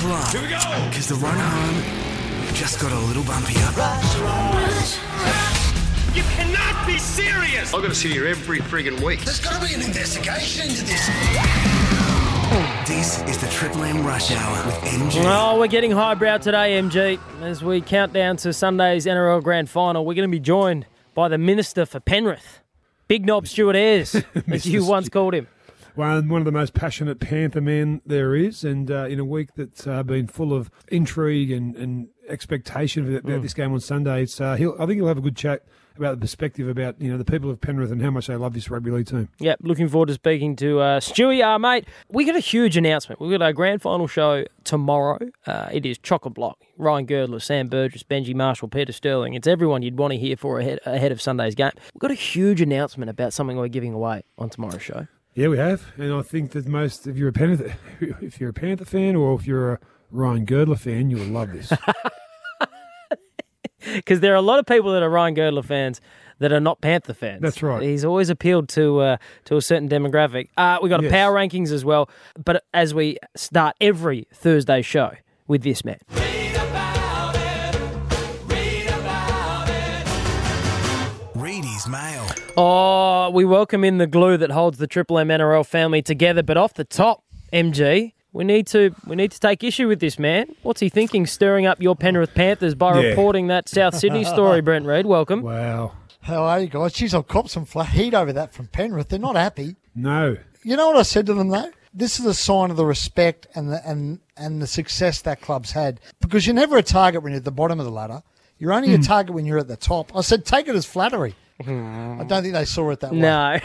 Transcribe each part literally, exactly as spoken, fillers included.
buckle up. Here we go! Because the run home just got a little bumpier. Rush, rush. You cannot be serious! I've got to sit here every friggin' week. There's got to be an investigation into this. This is the Triple M Rush Hour with M G. Oh, we're getting highbrow today, M G. As we count down to Sunday's N R L Grand Final, we're going to be joined by the Minister for Penrith, Big Knob Stuart Ayres, as you once called him. One, one of the most passionate Panther men there is, and uh, in a week that's uh, been full of intrigue and, and expectation about mm. this game on Sunday, it's, uh, he'll, I think he'll have a good chat about the perspective about, you know, the people of Penrith and how much they love this rugby league team. Yep, looking forward to speaking to uh, Stewie. Uh, mate, we got a huge announcement. We've got our grand final show tomorrow. Uh, it is chock-a-block. Ryan Girdler, Sam Burgess, Benji Marshall, Peter Sterling. It's everyone you'd want to hear for ahead, ahead of Sunday's game. We've got a huge announcement about something we're giving away on tomorrow's show. Yeah, we have, and I think that most, if you're a Panther, if you're a Panther fan or if you're a Ryan Girdler fan, you will love this. Because there are a lot of people that are Ryan Girdler fans that are not Panther fans. That's right. He's always appealed to uh, to a certain demographic. Uh, we've got yes. a power rankings as well, but as we start every Thursday show with this man. Read about it. Read about it. Read his mail. Oh, we welcome in the glue that holds the Triple M N R L family together, but off the top, M G, we need to we need to take issue with this man. What's he thinking, stirring up your Penrith Panthers by yeah. reporting that South Sydney story, Brent Reid? Welcome. Wow. How are you guys? Jeez, I've copped some flat heat over that from Penrith. They're not happy. No. You know what I said to them, though? This is a sign of the respect and the, and, and the success that club's had. Because you're never a target when you're at the bottom of the ladder. You're only mm. a target when you're at the top. I said, take it as flattery. I don't think they saw it that way. No.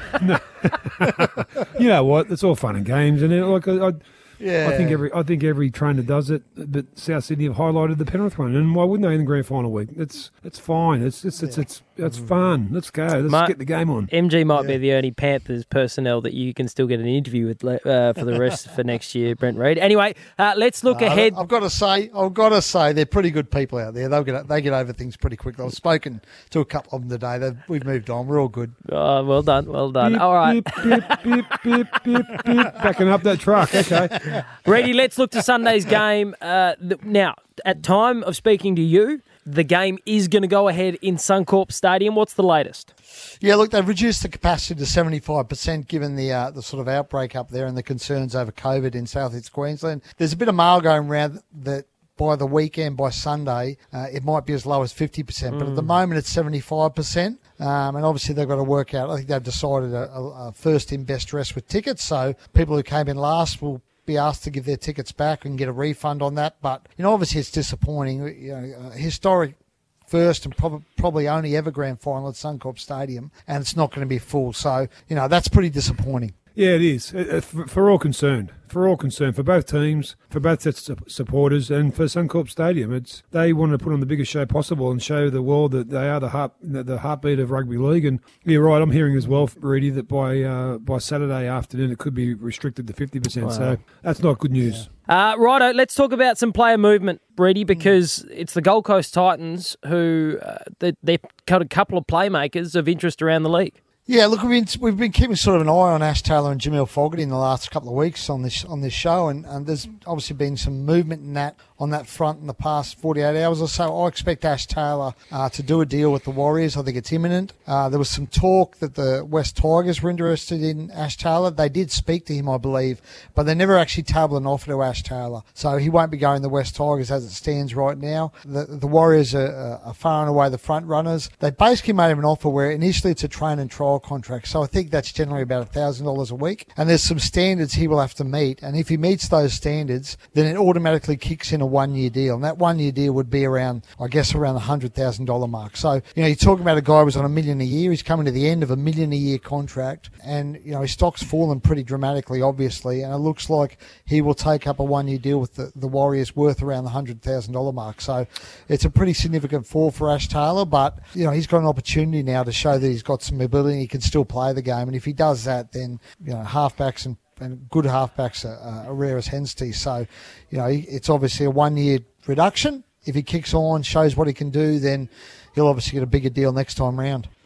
no. You know what? It's all fun and games, and it, like I, I, yeah. I think every I think every trainer does it. But South Sydney have highlighted the Penrith one, and why wouldn't they in the grand final week? It's it's fine. It's it's it's yeah. it's, it's, it's fun. Let's go. Let's My, get the game on. M G might yeah. be the only Panthers personnel that you can still get an interview with uh, for the rest for next year, Brent Reid. Anyway, uh, let's look uh, ahead. I've got to say, I've got to say, they're pretty good people out there. They'll get they get over things pretty quickly. I've spoken to a couple of them today. They've, we've moved on. We're all good. Oh, well done, well done. Beep, all right, beep, beep, beep, beep, beep, beep. Backing up that truck. Okay, Reedy, let's look to Sunday's game. Uh, th- now, at time of speaking to you, the game is going to go ahead in Suncorp Stadium. What's the latest? Yeah, look, they've reduced the capacity to seventy-five percent given the uh, the sort of outbreak up there and the concerns over COVID in South East Queensland. There's a bit of mail going around that by the weekend, by Sunday, uh, it might be as low as fifty percent. Mm. But at the moment, it's seventy-five percent. Um, and obviously, they've got to work out. I think they've decided a, a, a first in, best dressed with tickets. So people who came in last will be asked to give their tickets back and get a refund on that. But, you know, obviously it's disappointing. You know, uh, historic first and prob- probably only ever grand final at Suncorp Stadium, and it's not going to be full. So, you know, that's pretty disappointing. Yeah, it is. Uh, for, for all concerned. For all concerned. For both teams, for both sets of supporters, and for Suncorp Stadium. It's they want to put on the biggest show possible and show the world that they are the heart, the heartbeat of rugby league. And you're right, I'm hearing as well, Reedy, that by uh, by Saturday afternoon it could be restricted to fifty percent. Wow. So that's not good news. Yeah. Uh, righto, let's talk about some player movement, Reedy, because mm. it's the Gold Coast Titans who uh, they, they've got a couple of playmakers of interest around the league. Yeah, look, we've been, we've been keeping sort of an eye on Ash Taylor and Jamil Fogarty in the last couple of weeks on this on this show, and, and there's obviously been some movement in that on that front in the past forty-eight hours or so. I expect Ash Taylor uh, to do a deal with the Warriors. I think it's imminent. Uh, there was some talk that the West Tigers were interested in Ash Taylor. They did speak to him, I believe, but they never actually tabled an offer to Ash Taylor. So he won't be going to the West Tigers as it stands right now. The, the Warriors are, are far and away the front runners. They basically made him an offer where initially it's a train and trial contract. So I think that's generally about one thousand dollars a week. And there's some standards he will have to meet. And if he meets those standards, then it automatically kicks in a one-year deal. And that one-year deal would be around, I guess, around the one hundred thousand dollars mark. So, you know, you're talking about a guy who was on a million a year. He's coming to the end of a million a year contract. And, you know, his stock's fallen pretty dramatically, obviously. And it looks like he will take up a one-year deal with the, the Warriors worth around the one hundred thousand dollars mark. So it's a pretty significant fall for Ash Taylor. But, you know, he's got an opportunity now to show that he's got some ability. He can still play the game. And if he does that, then, you know, halfbacks and, and good halfbacks are, are rare as hen's teeth. So, you know, it's obviously a one-year reduction. If he kicks on, shows what he can do, then he'll obviously get a bigger deal next time round.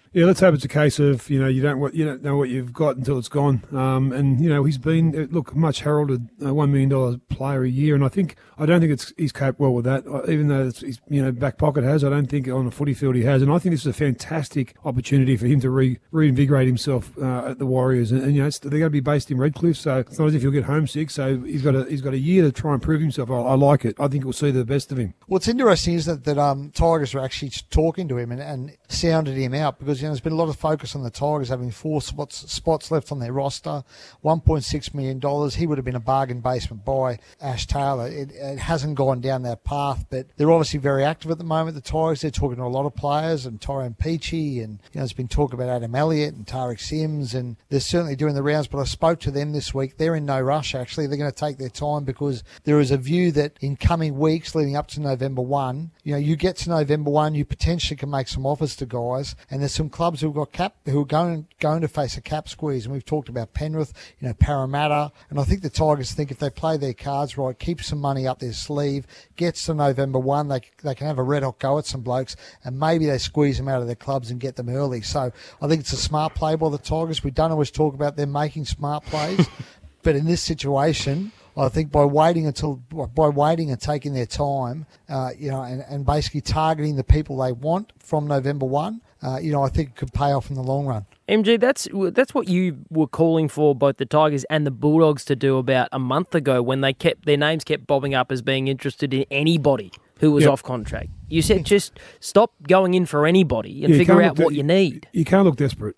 Yeah, let's hope it's a case of, you know, you don't what you don't know what you've got until it's gone. Um, and you know, he's been uh, look much heralded uh, one million dollar player a year, and I think I don't think it's he's coped well with that. Uh, even though it's, he's, you know, back pocket has, I don't think on a footy field he has. And I think this is a fantastic opportunity for him to re, reinvigorate himself uh, at the Warriors. And, and you know, it's, they're going to be based in Redcliffe, so it's not as if he'll get homesick. So he's got a he's got a year to try and prove himself. I, I like it. I think we'll see the best of him. What's interesting is that that um, Tigers are actually talking to him and, and sounded him out because, you know, there's been a lot of focus on the Tigers having four spots spots left on their roster, one point six million dollars. He would have been a bargain basement by Ash Taylor. It, it hasn't gone down that path, but they're obviously very active at the moment, the Tigers. They're talking to a lot of players, and Tyrone Peachy, and, you know, there's been talk about Adam Elliott and Tariq Sims, and they're certainly doing the rounds, but I spoke to them this week. They're in no rush, actually. They're going to take their time because there is a view that in coming weeks leading up to November first, you know, you get to November first, you potentially can make some offers to guys, and there's some clubs who've got cap who are going going to face a cap squeeze, and we've talked about Penrith, you know, Parramatta, and I think the Tigers think if they play their cards right, keep some money up their sleeve, gets to November first, they they can have a red hot go at some blokes, and maybe they squeeze them out of their clubs and get them early. So I think it's a smart play by the Tigers. We don't always talk about them making smart plays, but in this situation, I think by waiting until by waiting and taking their time, uh, you know, and, and basically targeting the people they want from November first, uh, you know, I think it could pay off in the long run. M G, that's that's what you were calling for both the Tigers and the Bulldogs to do about a month ago when they kept their names kept bobbing up as being interested in anybody who was yep. off contract. You said just stop going in for anybody and yeah, figure out de- what you need. You can't look desperate.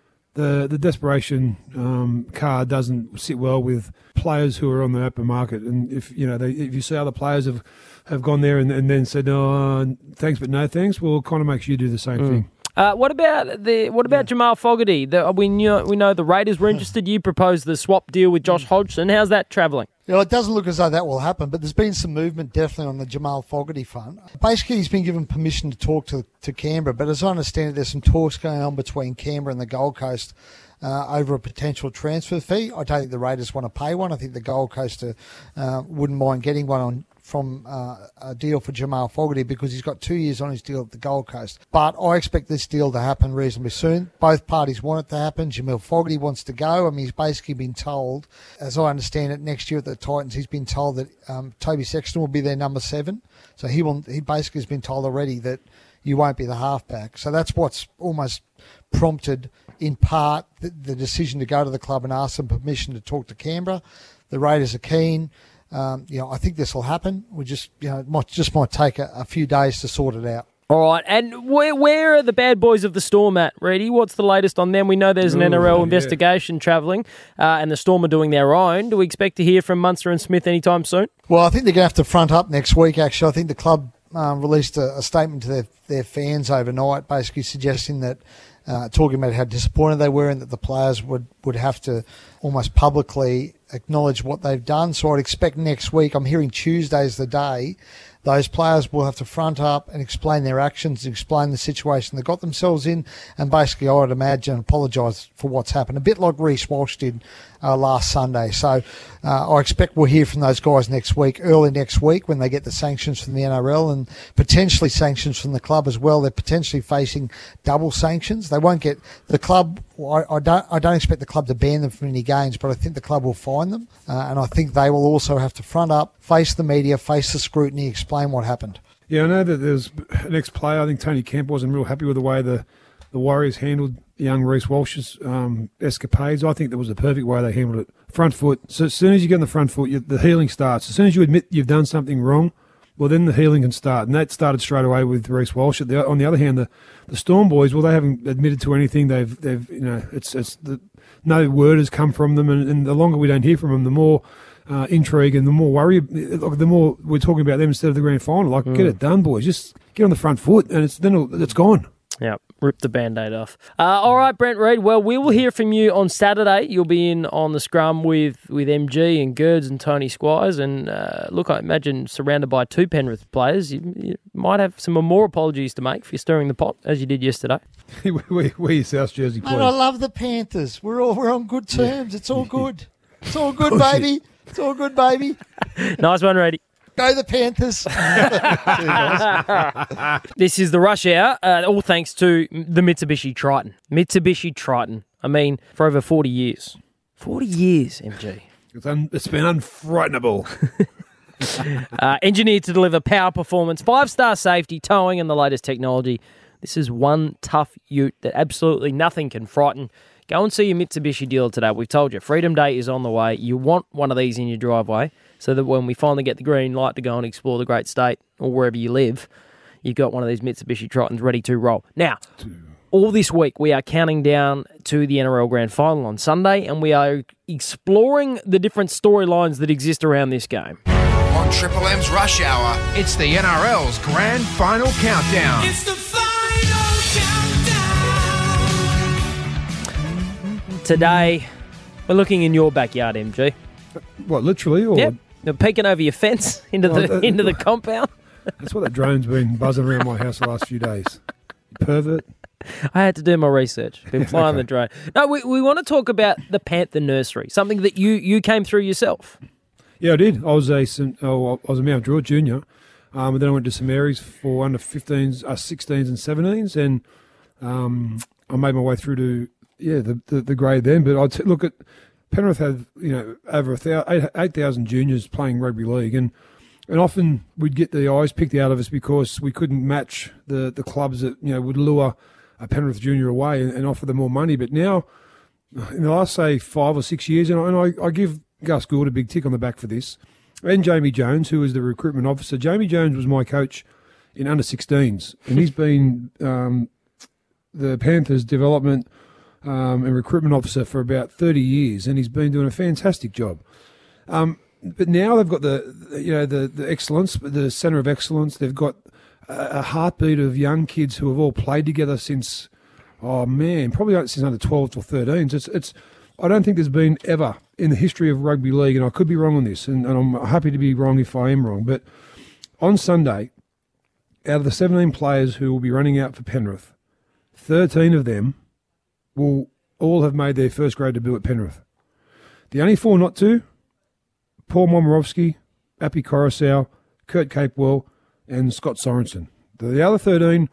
The the desperation um, card doesn't sit well with players who are on the open market. And if you know they, if you see other players have, have gone there and, and then said, "Oh, thanks, but no thanks," well, it kind of makes you do the same mm. thing. Uh, what about the what about yeah. Jamal Fogarty? The, we know we know the Raiders were interested. You proposed the swap deal with Josh Hodgson. How's that travelling? You know, it doesn't look as though that will happen, but there's been some movement definitely on the Jamal Fogarty front. Basically, he's been given permission to talk to, to Canberra, but as I understand it, there's some talks going on between Canberra and the Gold Coast uh, over a potential transfer fee. I don't think the Raiders want to pay one. I think the Gold Coast uh, wouldn't mind getting one on from uh, a deal for Jamal Fogarty because he's got two years on his deal at the Gold Coast. But I expect this deal to happen reasonably soon. Both parties want it to happen. Jamal Fogarty wants to go. I mean, he's basically been told, as I understand it, next year at the Titans, he's been told that um, Toby Sexton will be their number seven. So he will. He basically has been told already that you won't be the halfback. So that's what's almost prompted, in part, the, the decision to go to the club and ask them permission to talk to Canberra. The Raiders are keen. Um, you know, I think this will happen. We just, you know, it might just might take a, a few days to sort it out. All right, and where where are the bad boys of the Storm at, Reedy? What's the latest on them? We know there's an Ooh, N R L yeah. investigation travelling, uh, and the Storm are doing their own. Do we expect to hear from Munster and Smith anytime soon? Well, I think they're going to have to front up next week, actually. I think the club um, released a, a statement to their, their fans overnight, basically suggesting that, uh, talking about how disappointed they were and that the players would, would have to almost publicly acknowledge what they've done. So I'd expect next week, I'm hearing Tuesday's the day, those players will have to front up and explain their actions, explain the situation they got themselves in, and basically, I would imagine, apologise for what's happened. A bit like Reece Walsh did uh, last Sunday. So uh, I expect we'll hear from those guys next week, early next week, when they get the sanctions from the N R L and potentially sanctions from the club as well. They're potentially facing double sanctions. They won't get the club. I, I don't. I don't expect the club to ban them from any games, but I think the club will fine them, uh, and I think they will also have to front up, face the media, face the scrutiny, explain what happened. Yeah, I know that there's an ex-player. I think Tony Kemp wasn't real happy with the way the, the Warriors handled young Reece Walsh's um, escapades. I think that was the perfect way they handled it. Front foot. So as soon as you get on the front foot, you, the healing starts. As soon as you admit you've done something wrong, well, then the healing can start. And that started straight away with Reece Walsh. The, on the other hand, the, the Storm boys, well, they haven't admitted to anything. They've, they've, you know, it's, it's the, no word has come from them. And, and the longer we don't hear from them, the more uh, intrigue and the more worry, the more we're talking about them instead of the grand final. Like, mm. get it done, boys. Just get on the front foot, and it's then it'll, it's gone. Yeah, rip the Band-Aid off. Uh, all right, Brent Reid. Well, we will hear from you on Saturday. You'll be in on the scrum with, with M G and Gerds and Tony Squires. And uh, look, I imagine surrounded by two Penrith players, you, you might have some more apologies to make for stirring the pot, as you did yesterday. we, we, we're South Jersey players. Mate, I love the Panthers. We're all we're on good terms. Yeah. It's all good. It's all good, baby. It's all good, baby. Nice one, Reedy. Go the Panthers. This is the Rush Hour, uh, all thanks to the Mitsubishi Triton. Mitsubishi Triton. I mean, for over forty years. forty years, M G. It's, un- it's been unfrightenable. uh, engineered to deliver power performance, five-star safety, towing, and the latest technology. This is one tough ute that absolutely nothing can frighten. Go and see your Mitsubishi dealer today. We've told you, Freedom Day is on the way. You want one of these in your driveway so that when we finally get the green light to go and explore the great state or wherever you live, you've got one of these Mitsubishi Tritons ready to roll. Now, all this week we are counting down to the N R L Grand Final on Sunday, and we are exploring the different storylines that exist around this game. On Triple M's Rush Hour, It's the N R L's Grand Final Countdown. It's the final countdown. Today, we're looking in your backyard, M G. What, literally? Or Yep. They're peeking over your fence into the Well, uh, into the compound. That's what that drone's been buzzing around my house the last few days. You pervert. I had to do my research. Been flying Okay. the drone. No, we, we want to talk about the Panther Nursery, something that you, you came through yourself. Yeah, I did. I was a St- oh, I was a Mount Druitt junior, um, and then I went to St Mary's for under fifteens, uh, sixteens, and seventeens, and um, I made my way through to yeah the the, the grade then. But I'd t- look at Penrith had you know over a thou- eight eight thousand juniors playing rugby league, and and often we'd get the eyes picked out of us because we couldn't match the the clubs that you know would lure a Penrith junior away and, and offer them more money. But now, in the last say five or six years, and I, and I, I give Gus Gould a big tick on the back for this, and Jamie Jones, who is the recruitment officer. Jamie Jones was my coach in under sixteens, and he's been um, the Panthers development um, and recruitment officer for about thirty years, and he's been doing a fantastic job. Um, but now they've got the you know the the excellence, the centre of excellence. They've got a, a heartbeat of young kids who have all played together since oh man, probably since under twelves or thirteens. It's it's. I don't think there's been ever in the history of rugby league, and I could be wrong on this, and, and I'm happy to be wrong if I am wrong, but on Sunday, out of the seventeen players who will be running out for Penrith, thirteen of them will all have made their first grade debut at Penrith. The only four not to, Paul Momorowski, Appy Coruscant, Kurt Capewell, and Scott Sorensen. The other thirteen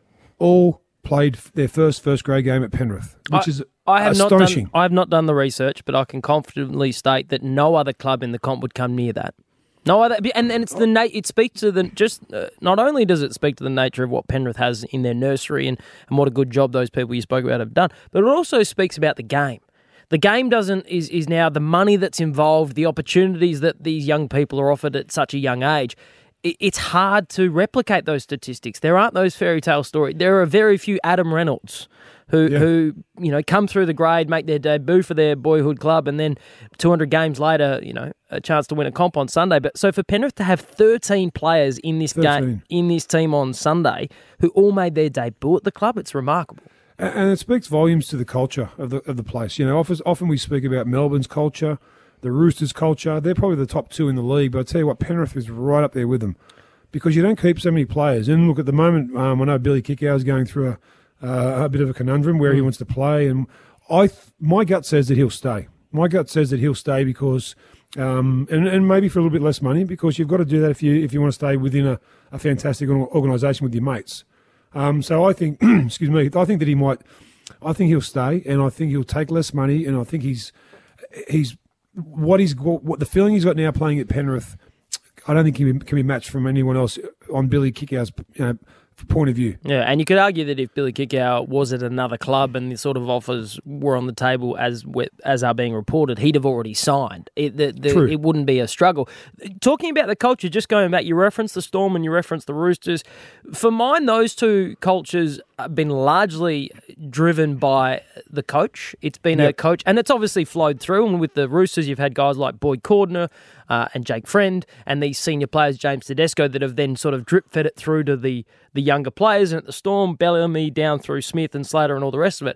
all played their first first grade game at Penrith, which I, is I have astonishing. Not done, I have not done the research, but I can confidently state that no other club in the comp would come near that. No other, and, and it's the na- it speaks to the just. Uh, not only does it speak to the nature of what Penrith has in their nursery and, and what a good job those people you spoke about have done, but it also speaks about the game. The game doesn't is is now the money that's involved, the opportunities that these young people are offered at such a young age. It, it's hard to replicate those statistics. There aren't those fairy tale stories. There are very few Adam Reynolds who Yeah. who you know come through the grade, make their debut for their boyhood club, and then two hundred games later, you know, a chance to win a comp on Sunday. But so for Penrith to have thirteen players in this game thirteen. in this team on Sunday who all made their debut at the club, it's remarkable. And and it speaks volumes to the culture of the of the place. You know, often, often we speak about Melbourne's culture, the Roosters' culture. They're probably the top two in the league, but I tell you what, Penrith is right up there with them because you don't keep so many players. And look, at the moment, um, I know Billy Kickow is going through a uh, a bit of a conundrum where he wants to play, and I th- my gut says that he'll stay. My gut says that he'll stay because, um, and and maybe for a little bit less money because you've got to do that if you if you want to stay within a, a fantastic organisation with your mates. Um, so I think, excuse me, I think that he might, I think he'll stay, and I think he'll take less money, and I think he's, he's, what he's, what the feeling he's got now playing at Penrith, I don't think he can be matched from anyone else on Billy Kickow's you know, point of view. Yeah, and you could argue that if Billy Kickow was at another club and the sort of offers were on the table as as are being reported, he'd have already signed. It, the, the, True. it wouldn't be a struggle. Talking about the culture, just going back, you referenced the Storm and you referenced the Roosters. For mine, those two cultures have been largely driven by the coach. It's been Yep. a coach, and it's obviously flowed through. And with the Roosters, you've had guys like Boyd Cordner uh, and Jake Friend, and these senior players, James Tedesco, that have then sort of drip fed it through to the the younger players. And at the Storm, Bellamy down through Smith and Slater and all the rest of it.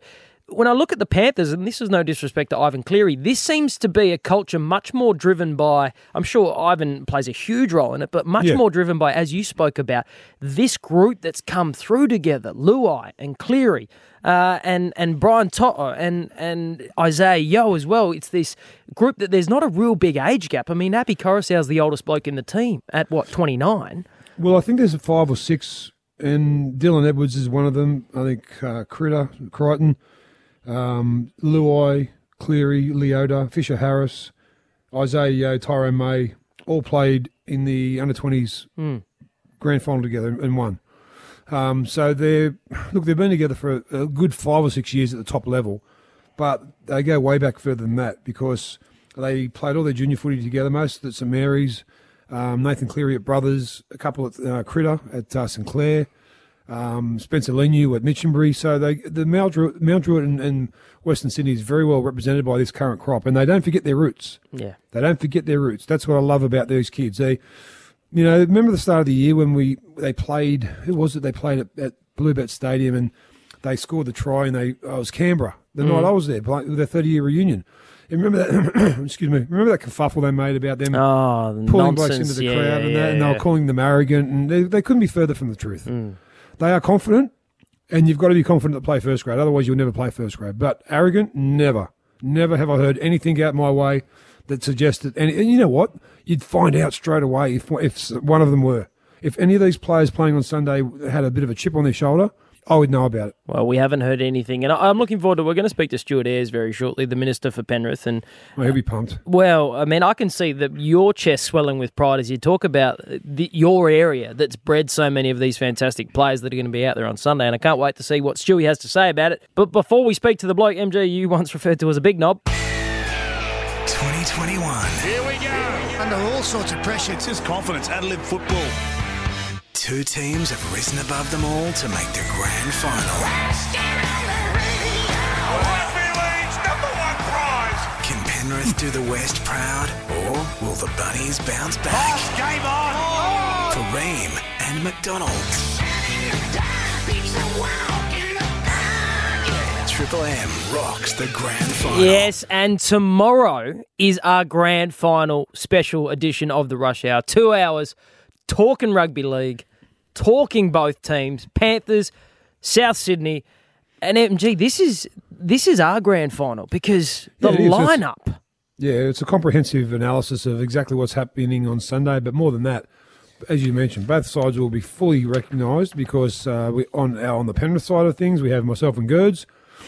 when I look at the Panthers, and this is no disrespect to Ivan Cleary, this seems to be a culture much more driven by, I'm sure Ivan plays a huge role in it, but much Yeah. more driven by, as you spoke about, this group that's come through together, Luai and Cleary, uh, and and Brian Toto and, and Isaiah Yeo as well. It's this group that there's not a real big age gap. I mean, Abby Coruscant's the oldest bloke in the team at, what, twenty-nine? Well, I think there's five or six, and Dylan Edwards is one of them. I think uh, Critter, Crichton, um, Luai, Cleary, Leota, Fisher Harris, Isaiah Yeo, Tyrone May, all played in the under twenties Mm. grand final together and won. Um, so they're look, they've been together for a, a good five or six years at the top level, but they go way back further than that because they played all their junior footy together. Most at St Mary's, um, Nathan Cleary at Brothers, a couple at uh, Critter at uh, St Clair, um, Spencer Lenu at Mitchenbury. So they the Mount Druitt, Mount Druitt and, and Western Sydney is very well represented by this current crop, and they don't forget their roots. Yeah. They don't forget their roots. That's what I love about these kids. They, you know, remember the start of the year when we they played. Who was it? They played at, at Bluebet Stadium and they scored the try. And they oh, it was Canberra the night I was there, playing with their thirty year reunion. And remember that? excuse me. Remember that kerfuffle they made about them Oh, the pulling nonsense. blokes into the yeah, crowd and yeah, that, and they yeah. were calling them arrogant, and they, they couldn't be further from the truth. Mm. They are confident, and you've got to be confident to play first grade. Otherwise, you'll never play first grade. But arrogant, never, never have I heard anything out my way that suggested. And, and you know what? You'd find out straight away if if one of them were. If any of these players playing on Sunday had a bit of a chip on their shoulder, I would know about it. Well, we haven't heard anything, and I- I'm looking forward to. We're going to speak to Stuart Ayres very shortly, the Minister for Penrith, and Well, he'll be pumped. well, I mean, I can see that your chest swelling with pride as you talk about the, your area that's bred so many of these fantastic players that are going to be out there on Sunday, and I can't wait to see what Stewie has to say about it. But before we speak to the bloke M G you once referred to as a big knob, twenty twenty-one. Here we go. Under all sorts of pressure. It's just confidence. Adelaide football. Two teams have risen above them all to make the grand final. Rugby League's number one prize. Can Penrith do the West proud, or will the Bunnies bounce back? Game on. For Ream and McDonald's. Triple M rocks the grand final. yes, and tomorrow is our grand final special edition of the Rush Hour. Two hours talking rugby league, talking both teams, Panthers, South Sydney, and M G. This is this is our grand final because the Yeah, it is. It's- lineup. Yeah, it's a comprehensive analysis of exactly what's happening on Sunday, but more than that, as you mentioned, both sides will be fully recognised because uh, we on our, on the Penrith side of things, we have myself and Gerds.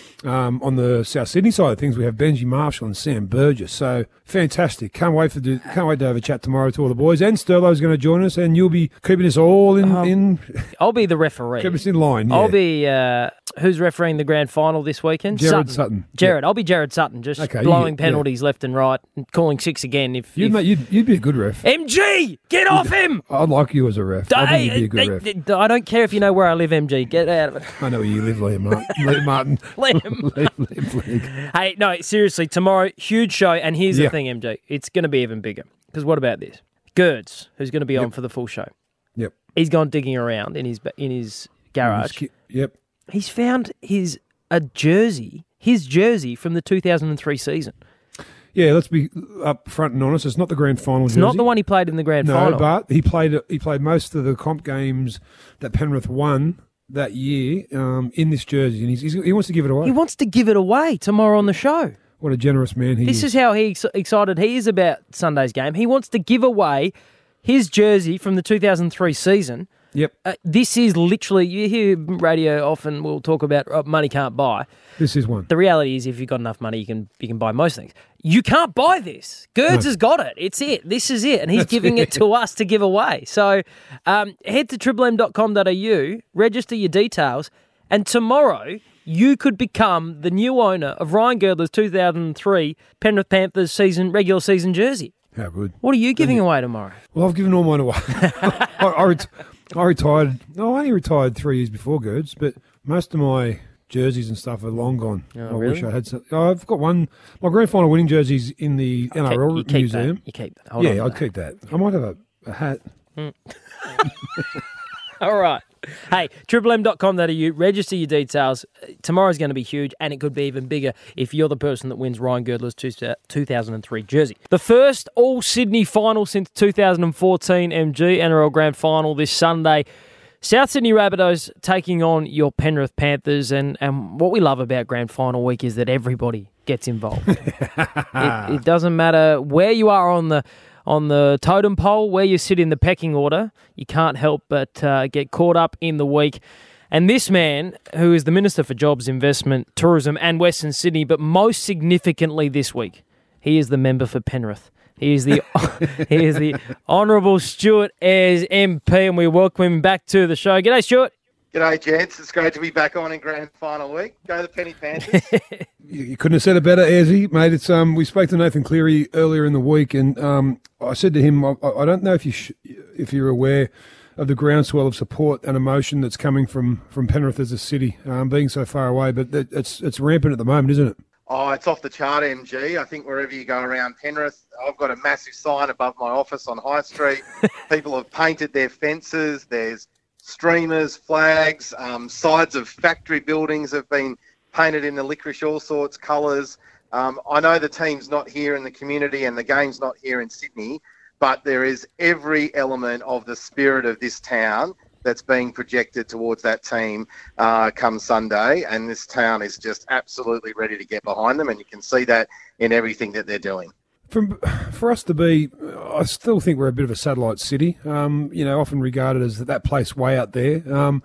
Um, on the South Sydney side of things, we have Benji Marshall and Sam Burgess. So fantastic! Can't wait for do, can't wait to have a chat tomorrow to all the boys. And Sterlo's going to join us, and you'll be keeping us all in Um, in I'll be the referee. keeping us in line. Yeah. I'll be uh, who's refereeing the grand final this weekend? Jared Sutton. Jared, I'll be Jared Sutton, just Okay, blowing yeah, yeah. penalties left and right, and calling six again. If, You'd, if mate, you'd, you'd be a good ref. M G, get off him! I'd like you as a ref. I think you'd be a good Hey, ref. hey, I don't care if you know where I live, M G. Get out of it. I know where you live, Liam Martin. Liam Martin. Liam. Liam, Liam League. Hey, no, seriously, tomorrow, huge show. And here's Yeah. the thing, M G. It's going to be even bigger. Because what about this? Gerds, who's going to be on for the full show. Yep. He's gone digging around in his ba- in his garage. Yep. He's found his a jersey, his jersey from the two thousand three season. Yeah, let's be up front and honest. It's not the grand final It's jersey. not the one he played in the grand No, final. but he played he played most of the comp games that Penrith won that year um, in this jersey, and he's, he's, he wants to give it away. He wants to give it away tomorrow on the show. What a generous man he This is. is how he ex- excited he is about Sunday's game. He wants to give away his jersey from the two thousand three season. Yep, Uh, this is literally, you hear radio often will talk about uh, money can't buy. this is one. The reality is if you've got enough money, you can you can buy most things. You can't buy this. Gerds No. has got it. It's it. This is it. And he's That's giving it. it. to us to give away. So um, head to triple m dot com dot a u, register your details, and tomorrow you could become the new owner of Ryan Girdler's two thousand three Penrith Panthers season regular season jersey. How good. What are you giving away tomorrow? Well, I've given all mine away. I, I, ret- I retired. No, I only retired three years before Gerds, but most of my jerseys and stuff are long gone. Oh, I really? wish I had some. Oh, I've got one. My grand final winning jersey's in the N R L you keep museum. that. You keep that. Hold Yeah, on to I'd that. keep that. I might have a, a hat. All right. Hey, triple m dot com dot a u, register your details. Tomorrow's going to be huge, and it could be even bigger if you're the person that wins Ryan Girdler's two thousand three jersey. The first All-Sydney final since two thousand fourteen, M G, N R L Grand Final this Sunday. South Sydney Rabbitohs taking on your Penrith Panthers, and, and what we love about Grand Final week is that everybody gets involved. it, it doesn't matter where you are on the on the totem pole, where you sit in the pecking order, you can't help but uh, get caught up in the week. And this man, who is the Minister for Jobs, Investment, Tourism and Western Sydney, but most significantly this week, he is the member for Penrith. He is the he is the Honourable Stuart Ayres M P, and we welcome him back to the show. G'day, Stuart. G'day, gents. It's great to be back on in Grand Final week. Go the Penny Panthers. you, you couldn't have said it better, Ayresy, mate. It's um. We spoke to Nathan Cleary earlier in the week, and um, I said to him, I, I don't know if you sh- if you're aware of the groundswell of support and emotion that's coming from, from Penrith as a city, um, being so far away, but it, it's it's rampant at the moment, isn't it? Oh, it's off the chart, M G. I think wherever you go around Penrith, I've got a massive sign above my office on High Street. People have painted their fences. There's streamers, flags, um, sides of factory buildings have been painted in the licorice, all sorts, colours. Um, I know the team's not here in the community and the game's not here in Sydney, but there is every element of the spirit of this town that's being projected towards that team uh, come Sunday, and this town is just absolutely ready to get behind them, and you can see that in everything that they're doing. From, for us to be, I still think we're a bit of a satellite city, um, you know, often regarded as that place way out there. Um,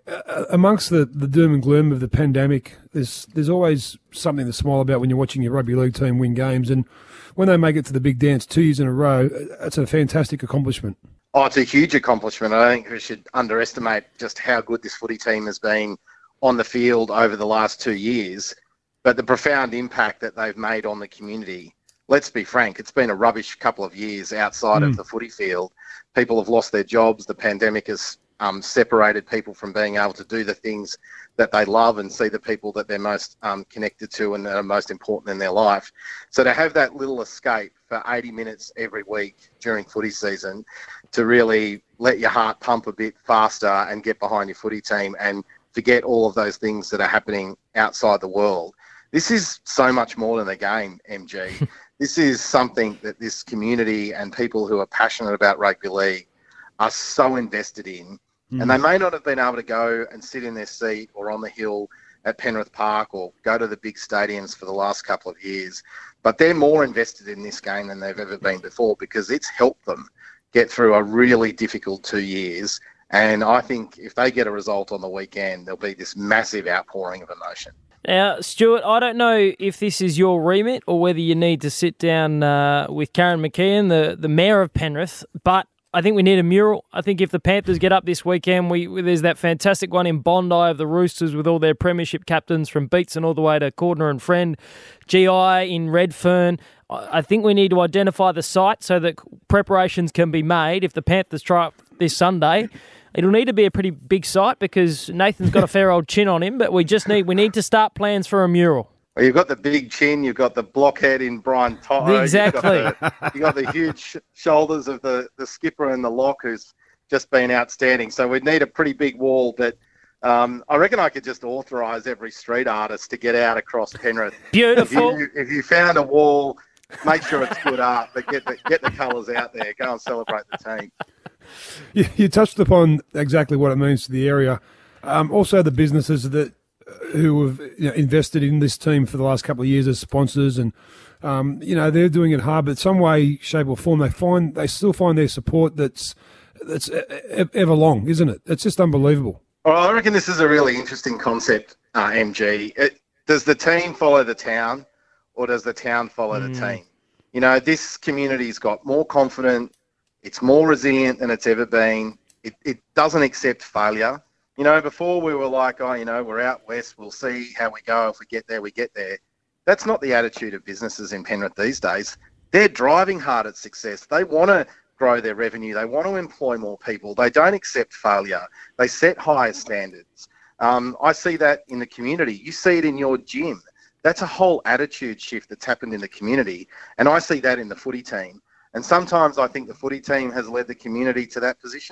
amongst the, the doom and gloom of the pandemic, there's there's always something to smile about when you're watching your rugby league team win games, and when they make it to the big dance two years in a row, it's a fantastic accomplishment. Oh, it's a huge accomplishment. I don't think we should underestimate just how good this footy team has been on the field over the last two years, but the profound impact that they've made on the community. Let's be frank, it's been a rubbish couple of years outside mm. of the footy field. People have lost their jobs. The pandemic has um, separated people from being able to do the things that they love and see the people that they're most um, connected to and that are most important in their life. So to have that little escape for eighty minutes every week during footy season to really let your heart pump a bit faster and get behind your footy team and forget all of those things that are happening outside the world. This is so much more than a game, M G. This is something that this community and people who are passionate about rugby league are so invested in. Mm. And they may not have been able to go and sit in their seat or on the hill at Penrith Park or go to the big stadiums for the last couple of years, but they're more invested in this game than they've ever been before because it's helped them get through a really difficult two years. And I think if they get a result on the weekend, there'll be this massive outpouring of emotion. Now, Stuart, I don't know if this is your remit or whether you need to sit down uh, with Karen McKeon, the, the mayor of Penrith, but I think we need a mural. I think if the Panthers get up this weekend, we there's that fantastic one in Bondi of the Roosters with all their premiership captains from Beatson all the way to Cordner and Friend, G I in Redfern. I think we need to identify the site so that preparations can be made. If the Panthers try it this Sunday, it'll need to be a pretty big site because Nathan's got a fair old chin on him, but we just need we need to start plans for a mural. Well, you've got the big chin, you've got the blockhead in Brian Toto. Exactly. You've got the, you've got the huge sh- shoulders of the, the skipper and the lock who's just been outstanding. So we'd need a pretty big wall, but um, I reckon I could just authorise every street artist to get out across Penrith. Beautiful. If you, if you found a wall, make sure it's good art, but get the, get the colours out there. Go and celebrate the team. You, you touched upon exactly what it means to the area. Um, also, the businesses that who have you know, invested in this team for the last couple of years as sponsors, and um, you know they're doing it hard, but some way, shape, or form, they find they still find their support that's that's ever long, isn't it? It's just unbelievable. Well, I reckon this is a really interesting concept, uh, M G. It, does the team follow the town, or does the town follow mm. the team? You know, this community's got more confident. It's more resilient than it's ever been. It, it doesn't accept failure. You know, before we were like, oh, you know, we're out west, we'll see how we go. If we get there, we get there. That's not the attitude of businesses in Penrith these days. They're driving hard at success. They want to grow their revenue. They want to employ more people. They don't accept failure. They set higher standards. Um, I see that in the community. You see it in your gym. That's a whole attitude shift that's happened in the community. And I see that in the footy team. And sometimes I think the footy team has led the community to that position.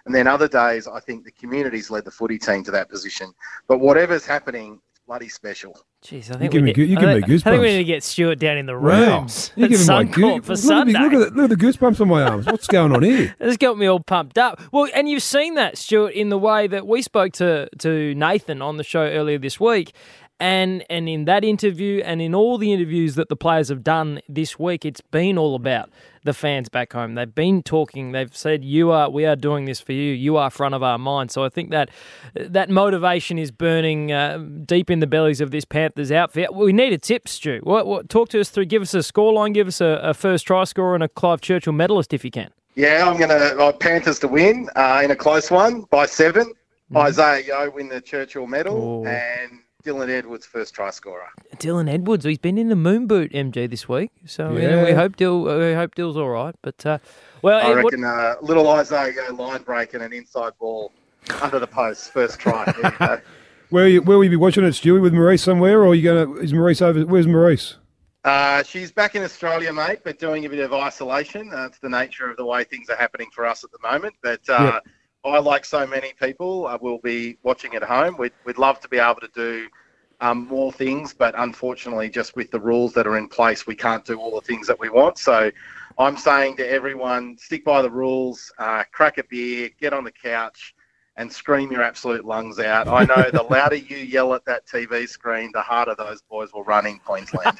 And then other days, I think the community's led the footy team to that position. But whatever's happening, it's bloody special. Jeez, I think you give we me, need, you give I me think, goosebumps. I think we need to get Stuart down in the Wow. rooms You're at giving me Suncorp goose- for look Sunday. At me, look, at the, look at the goosebumps on my arms. What's going on here? It's got me all pumped up. Well, and you've seen that, Stuart, in the way that we spoke to, to Nathan on the show earlier this week. And and in that interview and in all the interviews that the players have done this week, it's been all about the fans back home. They've been talking. They've said, "You are, we are doing this for you. You are front of our mind." So I think that that motivation is burning uh, deep in the bellies of this Panthers outfit. We need a tip, Stu. What, what, talk to us through. Give us a scoreline. Give us a, a first try scorer and a Clive Churchill medalist if you can. Yeah, I'm going to uh, Panthers to win uh, in a close one by seven. Mm-hmm. Isaiah Yeo win the Churchill medal. Ooh. And Dylan Edwards first try scorer. Dylan Edwards, he's been in the moon boot, M G, this week. So yeah. you know, we hope Dill, we hope Dill's all right. But uh, well, I what, reckon uh, little Isaiah Yeo line break and an inside ball under the post first try. There you go. Where you, where will you be watching it, Stewie? With Maurice somewhere, or are you going to? Is Maurice over? Where's Maurice? Uh, she's back in Australia, mate, but doing a bit of isolation. Uh, it's the nature of the way things are happening for us at the moment. But uh, yep. I, like so many people, uh, will be watching at home. We'd, we'd love to be able to do um, more things, but unfortunately, just with the rules that are in place, we can't do all the things that we want. So I'm saying to everyone, stick by the rules, uh, crack a beer, get on the couch, and scream your absolute lungs out. I know the louder you yell at that T V screen, the harder those boys will run in Queensland.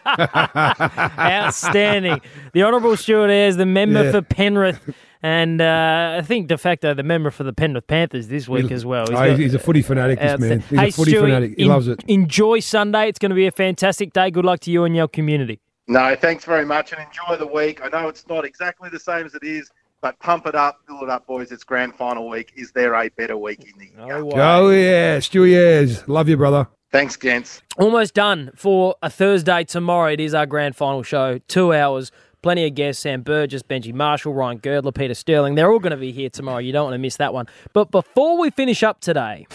Outstanding. The Honourable Stuart Ayres, the member yeah. for Penrith, and uh, I think de facto the member for the Penrith Panthers this week he, as well. He's, oh, he's a footy fanatic, this man. He's hey, a footy Stewie, fanatic. He in, loves it. Enjoy Sunday. It's going to be a fantastic day. Good luck to you and your community. No, thanks very much, and enjoy the week. I know it's not exactly the same as it is, but pump it up, build it up, boys. It's grand final week. Is there a better week in the year? No oh, yeah. Stewie Ayres. Love you, brother. Thanks, gents. Almost done for a Thursday tomorrow. It is our grand final show. Two hours. Plenty of guests. Sam Burgess, Benji Marshall, Ryan Girdler, Peter Sterling. They're all going to be here tomorrow. You don't want to miss that one. But before we finish up today...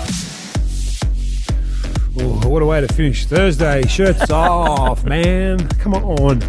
Oh, what a way to finish Thursday. Shirts off, man. Come on.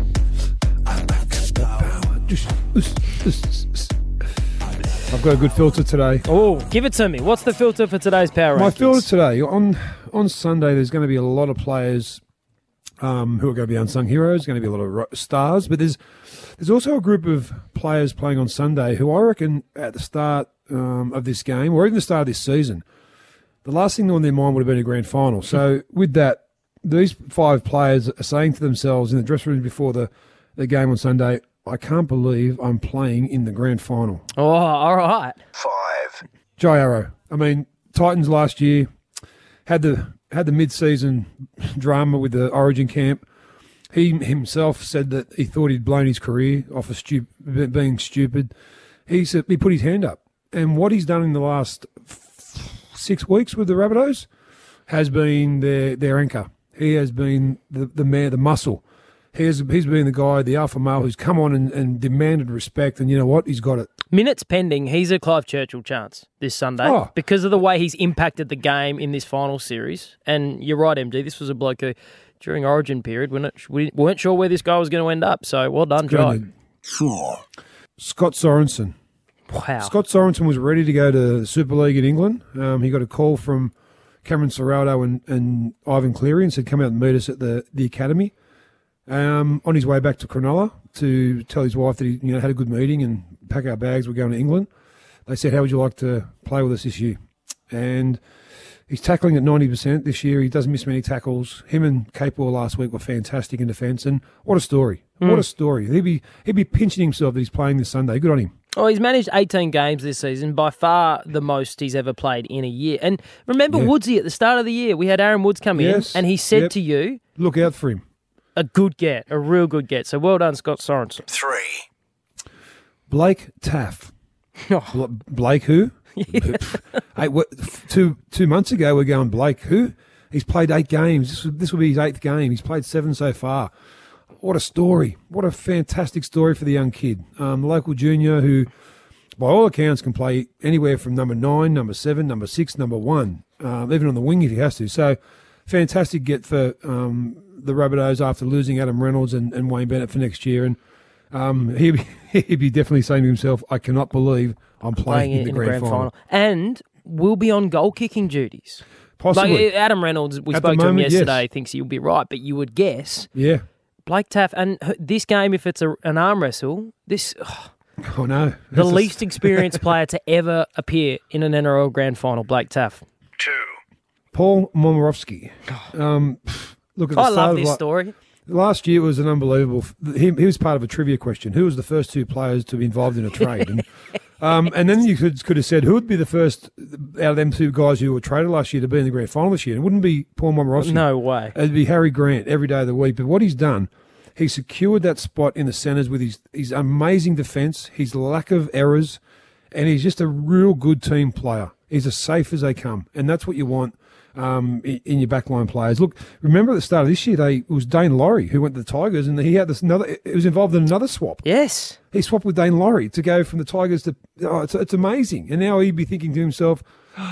I've got a good filter today. Oh, give it to me. What's the filter for today's Power Rankings? My filter today, on on Sunday, there's going to be a lot of players um, who are going to be unsung heroes, going to be a lot of stars, but there's there's also a group of players playing on Sunday who I reckon at the start um, of this game, or even the start of this season, the last thing on their mind would have been a grand final. So with that, these five players are saying to themselves in the dressing room before the, the game on Sunday, I can't believe I'm playing in the grand final. Oh, all right. Five. Jai Arrow. I mean, Titans last year had the had the mid-season drama with the Origin camp. He himself said that he thought he'd blown his career off of stu- being stupid. He said he put his hand up, and what he's done in the last f- six weeks with the Rabbitohs has been their their anchor. He has been the the man, the muscle. He's, he's been the guy, the alpha male, who's come on and, and demanded respect, and you know what? He's got it. Minutes pending, he's a Clive Churchill chance this Sunday oh. because of the way he's impacted the game in this final series. And you're right, M G, this was a bloke who, during Origin period, we're not, we weren't sure where this guy was going to end up. So well done, Jai. Four. Scott Sorensen. Wow. Scott Sorensen was ready to go to the Super League in England. Um, he got a call from Cameron Ciraldo and, and Ivan Cleary and said, come out and meet us at the, the academy. Um, on his way back to Cronulla to tell his wife that he you know, had a good meeting and pack our bags, we're going to England. They said, how would you like to play with us this year? And he's tackling at ninety percent this year. He doesn't miss many tackles. Him and Capewell last week were fantastic in defence. And what a story. Mm. What a story. He'd be, he'd be pinching himself that he's playing this Sunday. Good on him. Oh, he's managed eighteen games this season, by far the most he's ever played in a year. And remember yeah. Woodsy at the start of the year, we had Aaron Woods come yes. in and he said yep. to you... Look out for him. A good get, a real good get. So well done, Scott Sorensen. Three. Blake Taff. Oh. Blake who? Yeah. hey, what, two two months ago we're going, Blake who? He's played eight games. This will, this will be his eighth game. He's played seven so far. What a story. What a fantastic story for the young kid. Um, the local junior who, by all accounts, can play anywhere from number nine, number seven, number six, number one, um, even on the wing if he has to. So fantastic get for... Um, the Rabbitohs after losing Adam Reynolds and, and Wayne Bennett for next year. And um, he'd, be, he'd be definitely saying to himself, I cannot believe I'm playing, playing in the in grand, the grand final. final. And will be on goal kicking duties. Possibly. Like Adam Reynolds, we At spoke the to him moment, yesterday, yes. thinks he'll be right, but you would guess Yeah. Blake Taff, and h- this game, if it's a, an arm wrestle, this ugh, Oh, no. the That's a- least experienced player to ever appear in an N R L grand final, Blake Taff. Two. Paul Momorowski. Um, look at the I start love of this la- story. Last year was an unbelievable. He, he was part of a trivia question. Who was the first two players to be involved in a trade? And, um, and then you could, could have said, who would be the first out of them two guys who were traded last year to be in the grand final this year? It wouldn't be Paul Momorowski. No way. It'd be Harry Grant every day of the week. But what he's done, he secured that spot in the centres with his, his amazing defence, his lack of errors, and he's just a real good team player. He's as safe as they come, and that's what you want um, in, in your backline players. Look, remember at the start of this year, they, it was Dane Laurie who went to the Tigers, and he had this another. It was involved in another swap. Yes. He swapped with Dane Laurie to go from the Tigers to. Oh, it's, it's amazing, and now he'd be thinking to himself,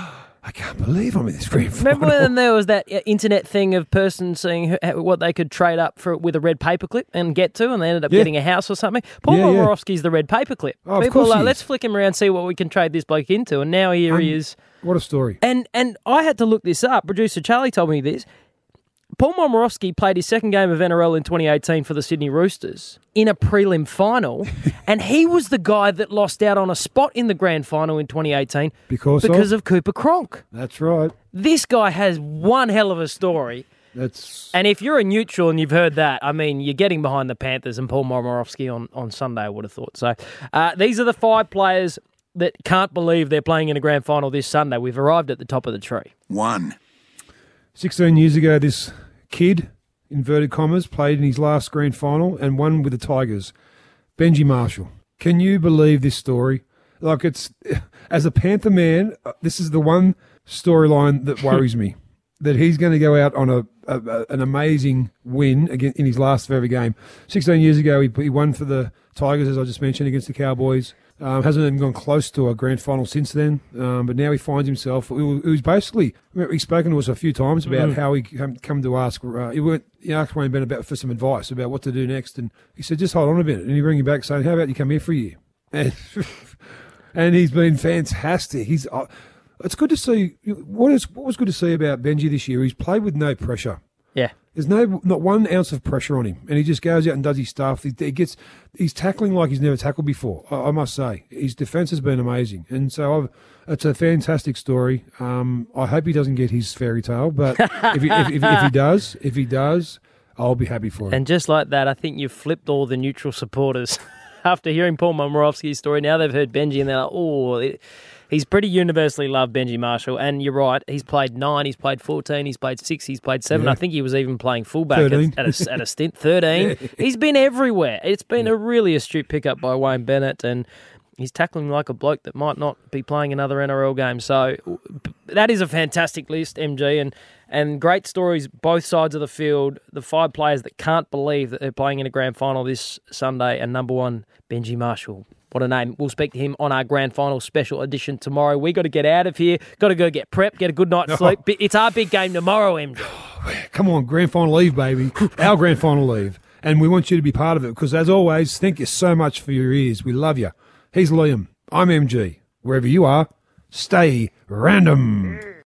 I can't believe I'm in this grand final. Remember when there was that uh, internet thing of person seeing who, what they could trade up for with a red paperclip and get to, and they ended up Yeah. getting a house or something? Paul Yeah, yeah. Momorowski's the red paperclip. Oh, of People course are like, he is. let's flick him around, see what we can trade this bloke into, and now here he Um, is. What a story. And and I had to look this up. Producer Charlie told me this. Paul Momorowski played his second game of N R L in twenty eighteen for the Sydney Roosters in a prelim final, and he was the guy that lost out on a spot in the grand final in twenty eighteen Because, because of? of Cooper Cronk. That's right. This guy has one hell of a story. That's And if you're a neutral and you've heard that, I mean, you're getting behind the Panthers and Paul Momorowski on, on Sunday, I would have thought. So uh, these are the five players that can't believe they're playing in a grand final this Sunday. We've arrived at the top of the tree. One. sixteen years ago, this kid, inverted commas, played in his last grand final and won with the Tigers. Benji Marshall. Can you believe this story? Like, it's, as a Panther man, uh, this is the one storyline that worries me. That he's going to go out on a, a, a an amazing win again in his last ever game. sixteen years ago, he, he won for the Tigers, as I just mentioned, against the Cowboys. Um, hasn't even gone close to a grand final since then. Um, but now he finds himself. It was, it was basically, he's spoken to us a few times about mm. how he come, come to ask. Uh, he went, he asked Wayne Bennett about for some advice about what to do next, and he said, "Just hold on a bit." And he rang him back saying, "How about you come here for a year?" And and he's been fantastic. He's. Uh, it's good to see. What is what was good to see about Benji this year? He's played with no pressure. Yeah. There's no not one ounce of pressure on him, and he just goes out and does his stuff. He, he gets he's tackling like he's never tackled before. I, I must say, his defence has been amazing, and so I've, it's a fantastic story. Um, I hope he doesn't get his fairy tale, but if, he, if, if, if he does, if he does, I'll be happy for him. And just like that, I think you've flipped all the neutral supporters after hearing Paul Momorowski's story. Now they've heard Benji, and they're like, "Oh." It, He's pretty universally loved, Benji Marshall, and you're right. He's played nine, he's played fourteen, he's played six, he's played seven. Yeah. I think he was even playing fullback at, at, a, at a stint. thirteen. Yeah. He's been everywhere. It's been a really astute pickup by Wayne Bennett, and he's tackling like a bloke that might not be playing another N R L game. So that is a fantastic list, M G, and and great stories both sides of the field. The five players that can't believe that they're playing in a grand final this Sunday, and number one, Benji Marshall. What a name. We'll speak to him on our grand final special edition tomorrow. We got to get out of here. Got to go get prepped, get a good night's sleep. It's our big game tomorrow, M J. Come on, grand final eve, baby. Our grand final eve. And we want you to be part of it because, as always, thank you so much for your ears. We love you. He's Liam. I'm M G. Wherever you are, stay random.